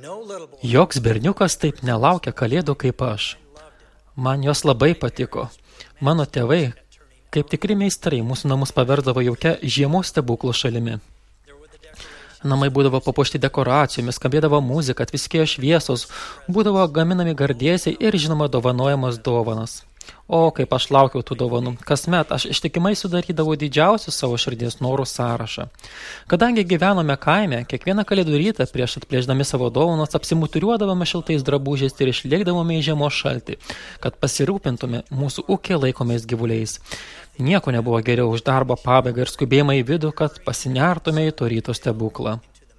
Joks berniukas taip nelaukia kalėdų kaip aš. Man jos labai patiko. Mano tėvai, kaip tikri meistrai, mūsų namus paversdavo jaukia žiemos stebuklų šalimi. Namai būdavo papuošti dekoracijomis, skambėdavo muzika, atviskėjo šviesos, būdavo gaminami gardėsiai ir, žinoma, dovanojamos dovanas. O, kaip aš laukiau tų dovanų. Kasmet aš ištikimai sudarydavau didžiausius savo širdies norų sąrašą. Kadangi gyvenome kaime, kiekvieną kalėdų rytą prieš atplėždami savo dovanas apsimuturiuodavome šiltais drabužiais ir išlėkdavome į žiemos šaltį, kad pasirūpintume mūsų ūkį laikomais gyvuliais. Nieko nebuvo geriau už darbo pabaigą ir skubėjimą į vidų, kad pasinertume į to ryto stebuklą.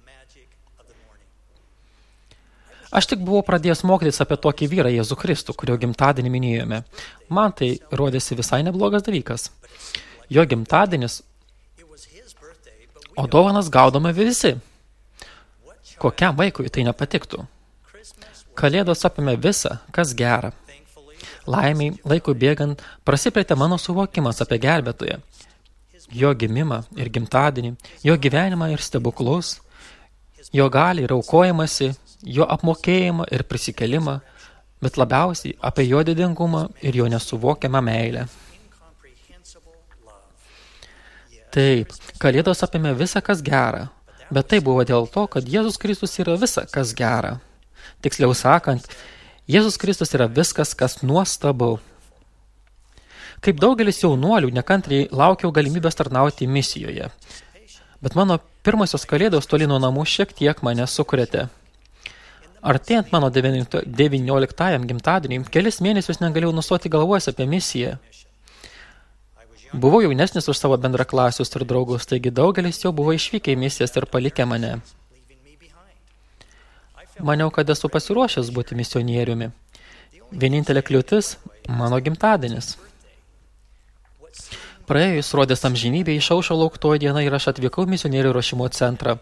Aš tik buvau pradėjęs mokytis apie tokį vyrą Jėzų Kristų, kurio gimtadienį minėjome. Man tai rodėsi visai neblogas dalykas. Jo gimtadienis, o dovanas gaudome visi. Kokiam vaikui tai nepatiktų? Kalėdos apėmė visą, kas gera. Laimiai, laikui bėgant, prasiplėtė mano suvokimas apie gelbėtoją. Jo gimimą ir gimtadienį, jo gyvenimą ir stebuklus, jo gali ir aukojimąsi, jo apmokėjimą ir prisikelimą, bet labiausiai apie jo didingumą ir jo nesuvokiamą meilę. Taip, kalėdos apėmė visą, kas gera, bet tai buvo dėl to, kad Jėzus Kristus yra visa, kas gera. Tiksliau sakant, Jėzus Kristus yra viskas, kas nuostabu. Kaip daugelis jaunuolių, nekantriai laukiau galimybės tarnauti misijoje, bet mano pirmosios kalėdos toli nuo namų šiek tiek mane sukrėtė. Artėjant mano 19 gimtadieniui, kelis mėnesius negalėjau nustoti galvojęs apie misiją. Buvau jaunesnis už savo bendraklasius ir draugus, taigi daugelis jau buvo išvykę į misijas ir palikę mane. Maniau, kad esu pasiruošęs būti misionieriumi. Vienintelė kliūtis – mano gimtadienis. Praėjus rodės amžinybė išaušo lauktoji diena ir aš atvykau misionierių ruošimo centrą.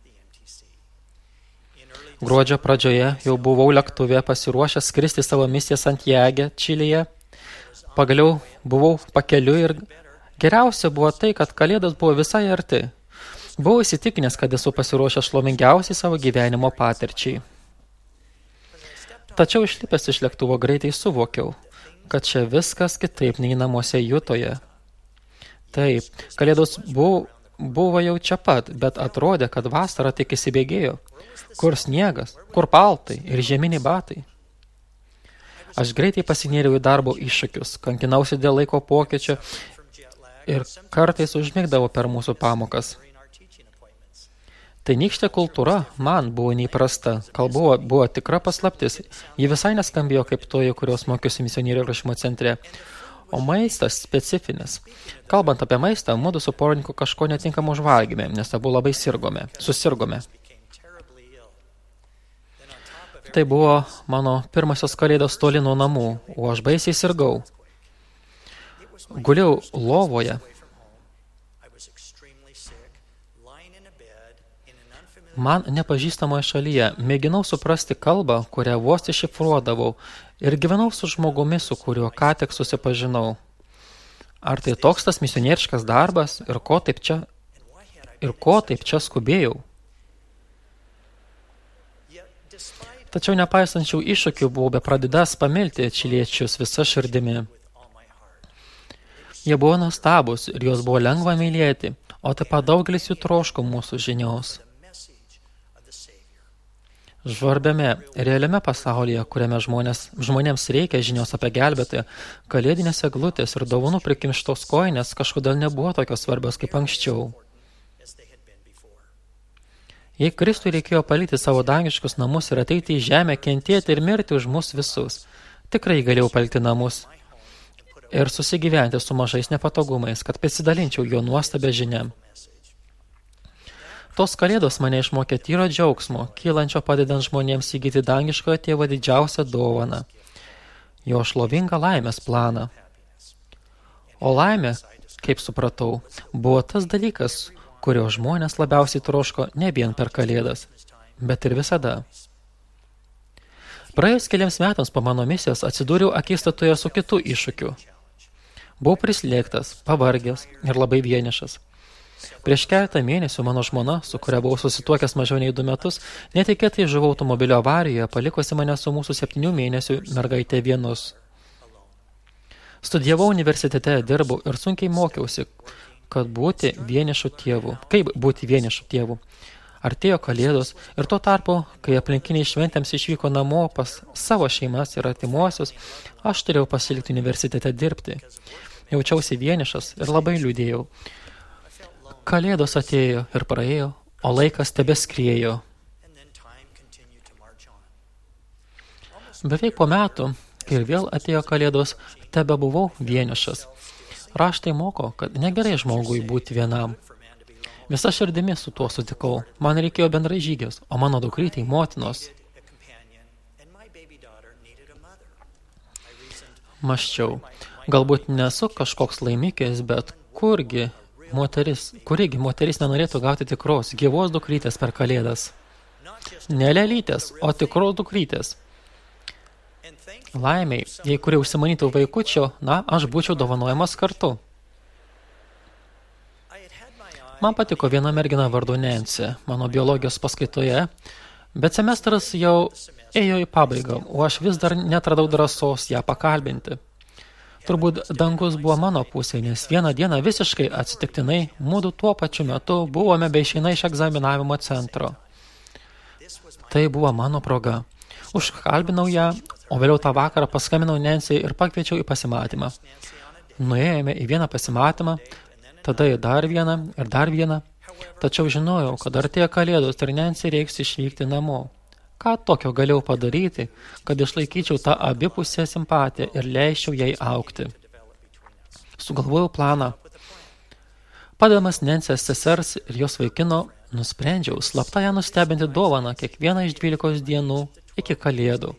Gruodžio pradžioje jau buvau lėktuve pasiruošęs skristi savo misiją Santiage, Čilėje. Pagaliau buvau pakeliu ir geriausia buvo tai, kad kalėdos buvo visai arti. Buvau įsitikinęs, kad esu pasiruošęs šlovingiausiai savo gyvenimo patirčiai. Tačiau išlipęs iš lėktuvo greitai suvokiau, kad čia viskas kitaip nei namuose Jutoje. Taip, kalėdos buvo jau čia pat, bet atrodė, kad vasara tik įsibėgėjo. Kur sniegas, kur paltai ir žieminiai batai. Aš greitai pasinėriau į darbo iššūkius, kankinausi dėl laiko pokyčio ir kartais užmigdavau per mūsų pamokas. Tai nykštė kultūra man buvo neįprasta, kalba buvo tikra paslaptis, ji visai neskambėjo kaip toji, kurios mokiausi misionierių ruošimo centre. O maistas specifinis. Kalbant apie maistą, mudu su porininku kažko netinkamą užvalgėme, nes abu labai susirgome. Tai buvo mano pirmosios kalėdos toli nuo namų, o aš baisiai sirgau. Guliau lovoje. Man nepažįstamoje šalyje mėginau suprasti kalbą, kurią vos iššifruodavau ir gyvenau su žmogumi, su kuriuo ką tik susipažinau. Ar tai toks tas misionieriškas darbas ir ko taip čia skubėjau? Tačiau nepaisančių iššūkių buvau bepradedąs pamilti čiliečius visa širdimi. Jie buvo nuostabūs ir juos buvo lengva mylėti, o taip pat daugelis jų troško mūsų žinios. Žvarbiame, realiame pasaulyje, kuriame žmonėms reikia žinios apie gelbėtoją, kalėdinės eglutės ir dovanų prikimštos kojinės kažkodėl nebuvo tokios svarbios kaip anksčiau. Jei Kristui reikėjo palikti savo dangiškus namus ir ateiti į žemę, kentėti ir mirti už mus visus, tikrai galėjau palikti namus ir susigyventi su mažais nepatogumais, kad pasidalinčiau jo nuostabę žinią. Tos kalėdos mane išmokė tyro džiaugsmo, kylančio padedant žmonėms įgyti dangiškojo tėvo didžiausią dovaną, jo šlovingą laimės planą. O laimė, kaip supratau, buvo tas dalykas, kurio žmonės labiausiai troško ne vien per kalėdas, bet ir visada. Praėjus keliams metams po mano misijos atsidūriau akistatoje su kitu iššūkiu. Buvau prislėgtas, pavargęs ir labai vienišas. Prieš keletą mėnesių mano žmona, su kuria buvau susituokęs mažiau nei 2 metus, netikėtai žuvo automobilio avarijoje, palikusi mane su mūsų 7 mėnesių mergaitė vienus. Studijavau universitete, dirbau ir sunkiai mokiausi, kaip būti vienišu tėvu. Artėjo kalėdos ir tuo tarpu, kai aplinkiniai šventėms išvyko namo pas savo šeimas ir artimuosius, aš turėjau pasilikti universitete dirbti. Jaučiausi vienišas ir labai liūdėjau. Kalėdos atėjo ir praėjo, o laikas tebeskriejo. Beveik po metų, kai vėl atėjo kalėdos, tebebuvau vienišas. Raštai moko, kad negerai žmogui būti vienam. Visa širdimi su tuo sutikau. Man reikėjo bendrai žygios, o mano dukrytei motinos. Mąsčiau, galbūt nesu kažkoks laimikis, bet kurigi moteris nenorėtų gauti tikros, gyvos dukrytės per kalėdas. Ne lelytės, o tikros dukrytės. Laimiai, jei kuri užsimanytų vaikučio, aš būčiau dovanojamas kartu. Man patiko viena mergina vardu Nancy, mano biologijos paskaitoje, bet semestras jau ėjo į pabaigą, o aš vis dar netradau drąsos ją pakalbinti. Turbūt dangus buvo mano pusėje, nes vieną dieną visiškai atsitiktinai mudu tuo pačiu metu buvome beišeina iš egzaminavimo centro. Tai buvo mano proga. Užkalbinau ją, o vėliau tą vakarą paskambinau Nancy ir pakviečiau į pasimatymą. Nuėjome į vieną pasimatymą, tada į dar vieną, tačiau žinojau, kad artėja kalėdos ir Nancy reiks išvykti namo. Ką tokio galėjau padaryti, kad išlaikyčiau tą abipusę simpatiją ir leisčiau jai augti? Sugalvojau planą. Padedamas Nancy's sesers ir jos vaikino, nusprendžiau slapta ją nustebinti dovaną kiekvieną iš 12 dienų iki kalėdų.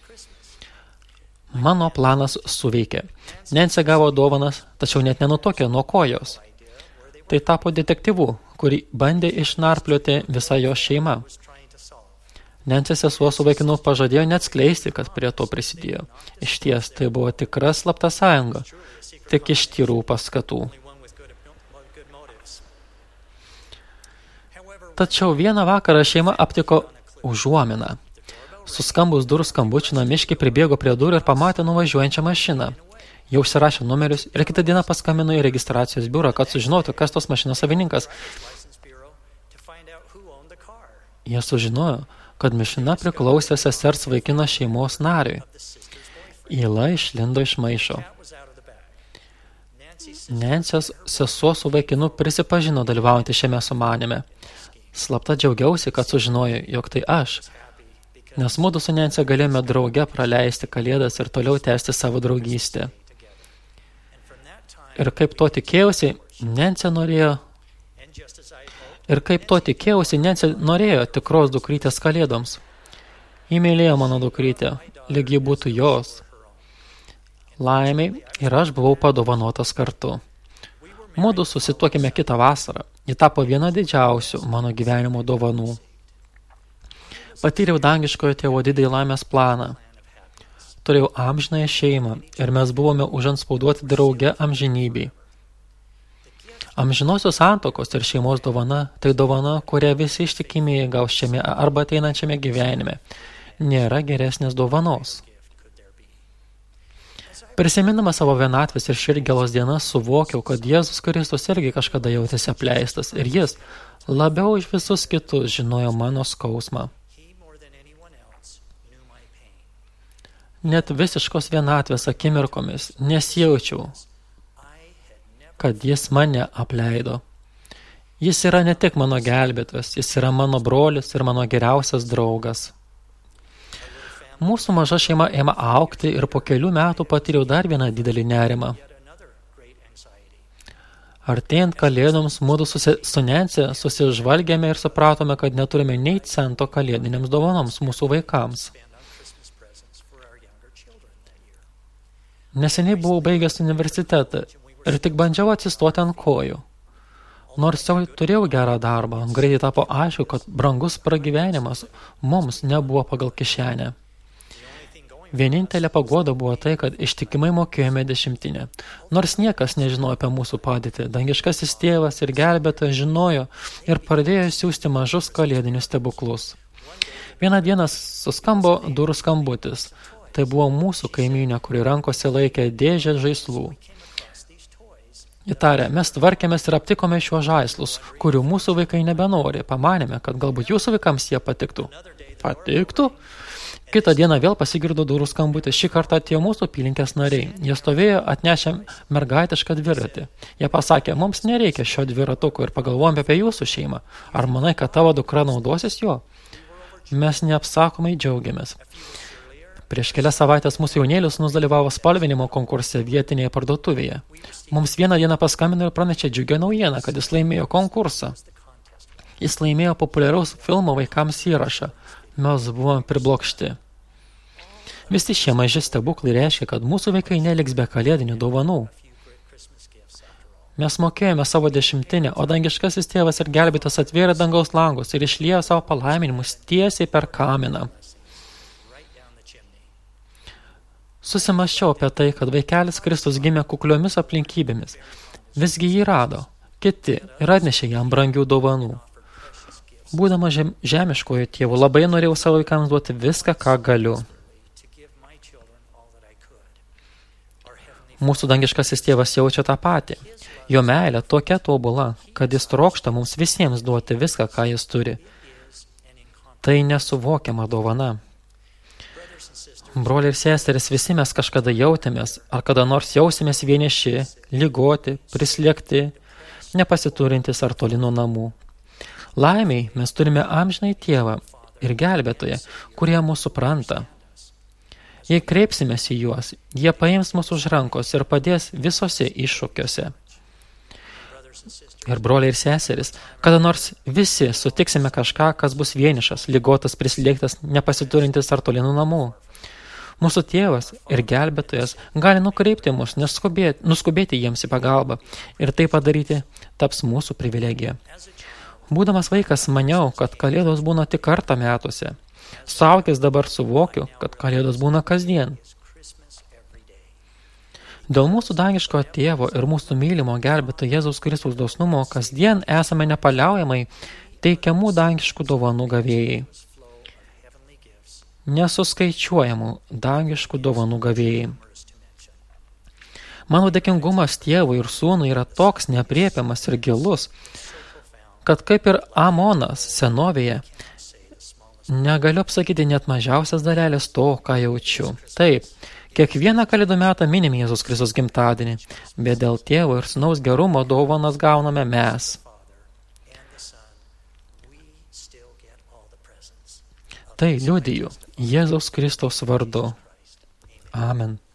Mano planas suveikė. Nancy gavo dovanas, tačiau net nenutokė nuo kojos. Tai tapo detektyvu, kurį bandė išnarplioti visa jo šeima. Nancy sesuo su vaikinu pažadėjo neatskleisti, kad prie to prisidėjo. Išties, tai buvo tikra slapta sąjunga, tik iš tyrų paskatų. Tačiau vieną vakarą šeima aptiko užuominą. Suskambus durų skambučių namiškiai pribėgo prie durų ir pamatė nuvažiuojančią mašiną. Jau užsirašė numerius ir kitą dieną paskambino į registracijos biurą, kad sužinotų, kas tos mašinos savininkas. Jie sužinojo, kad mašina priklausė sesers vaikino šeimos nariui. Yla išlindo iš maišo. Nancy's sesuo su vaikinu prisipažino dalyvaujantį šiame sumanime. Slapta džiaugiausi, kad sužinojo, jog tai aš, nes mudu su Nancy galėjome drauge praleisti kalėdas ir toliau tęsti savo draugystę. Ir kaip to tikėjausi, Nancy norėjo tikros dukrytės kalėdoms. Ji mylėjo mano dukrytę, lyg ji būtų jos. Laimiai ir aš buvau padovanotas kartu. Mudu susituokėme kitą vasarą. Ji tapo viena didžiausių mano gyvenimo dovanų. Patyriau dangiškojo tėvo didįjį laimės planą. Turėjau amžinąją šeimą ir mes buvome užantspauduoti drauge amžinybei. Amžinosios santuokos ir šeimos dovana – tai dovana, kurią visi ištikimieji gaus šiame arba ateinančiame gyvenime. Nėra geresnės dovanos. Prisimindamas savo vienatvės ir širdgėlos dienas suvokiau, kad Jėzus Kristus irgi kažkada jautėsi apleistas ir jis labiau už visus kitus žinojo mano skausmą. Net visiškos vienatvės akimirkomis nesijaučiau, kad jis mane apleido. Jis yra ne tik mano gelbėtojas, jis yra mano brolis ir mano geriausias draugas. Mūsų maža šeima ėmė augti ir po kelių metų patyriau dar vieną didelį nerimą. Artėjant kalėdoms, mudu su Nancy susižvalgėme ir supratome, kad neturime nei cento kalėdinėms dovanoms mūsų vaikams. Neseniai buvau baigęs universitetą ir tik bandžiau atsistoti ant kojų. Nors jau turėjau gerą darbą, greitai tapo aišku, kad brangus pragyvenimas mums nebuvo pagal kišenę. Vienintelė paguoda buvo tai, kad ištikimai mokėjome dešimtinę. Nors niekas nežinojo apie mūsų padėtį, dangiškasis tėvas ir gelbėtojas žinojo ir pradėjo siųsti mažus kalėdinius stebuklus. Vieną dieną suskambo durų skambutis. Tai buvo mūsų kaimynė, kuri rankose laikė dėžę žaislų. Įtarė, mes tvarkėmės ir aptikome šiuos žaislus, kurių mūsų vaikai nebenori. Pamanėme, kad galbūt jūsų vaikams jie patiktų. Patiktų? Kitą dieną vėl pasigirdo durų skambutis. Šį kartą atėjo mūsų apylinkės nariai. Jie stovėjo atnešę mergaitišką dviratį. Jie pasakė, mums nereikia šio dviratuko ir pagalvojom apie jūsų šeimą. Ar manai, kad tavo dukra naudosis juo? Mes neapsakomai džiaugiamės. Prieš kelias savaitės mūsų jaunėlis dalyvavo spalvinimo konkurse vietinėje parduotuvėje. Mums vieną dieną paskambino ir pranešė džiugią naujieną, kad jis laimėjo konkursą. Jis laimėjo populiaraus filmo vaikams įrašą. Mes buvome priblokšti. Visi šie maži stebuklai reiškia, kad mūsų vaikai neliks be kalėdinių dovanų. Mes mokėjome savo dešimtinę, o dangiškasis tėvas ir gelbėtas atvėrė dangaus langus ir išliejo savo palaiminimus tiesiai per kaminą. Susimąsčiau apie tai, kad vaikelis Kristus gimė kukliomis aplinkybėmis. Visgi jį rado, kiti ir atnešė jam brangių dovanų. Būdama žemiškojo tėvu, labai norėjau savo vaikams duoti viską, ką galiu. Mūsų dangiškasis tėvas jaučia tą patį. Jo meilė tokia tobula, kad jis trokšta mums visiems duoti viską, ką jis turi. Tai nesuvokiama dovana. Broliai ir seserys, visi mes kažkada jautėmės, ar kada nors jausimės vieniši, ligoti, prislėgti, nepasiturintis ar toli nuo namų. Laimiai mes turime amžinai tėvą ir gelbėtoją, kurie mūsų supranta. Jei kreipsimės į juos, jie paims mūsų už rankos ir padės visose iššūkiuose. Ir broliai ir seserys, kada nors visi sutiksime kažką, kas bus vienišas, ligotas, prislėgtas, nepasiturintis ar toli nuo namų. Mūsų tėvas ir gelbėtojas gali nukreipti mus, nuskubėti jiems į pagalbą ir tai padaryti taps mūsų privilegija. Būdamas vaikas maniau, kad kalėdos būna tik kartą metuose. Suaugęs dabar suvokiu, kad kalėdos būna kasdien. Dėl mūsų dangiško tėvo ir mūsų mylimo gelbėtojo Jėzaus Kristaus dosnumo kasdien esame nepaliaujamai teikiamų dangiškų dovanų gavėjai. Nesuskaičiuojamų dangiškų dovanų gavėjai. Mano dėkingumas tėvui ir sūnui yra toks neaprėpiamas ir gilus, kad kaip ir Amonas senovėje, negaliu apsakyti net mažiausias dalelės to, ką jaučiu. Taip, kiekvieną kalėdų metą minime Jėzus Kristus gimtadienį, bet dėl tėvo ir sūnaus gerumo dovanas gauname mes. Tai liudiju Jėzaus Kristaus vardu. Amen.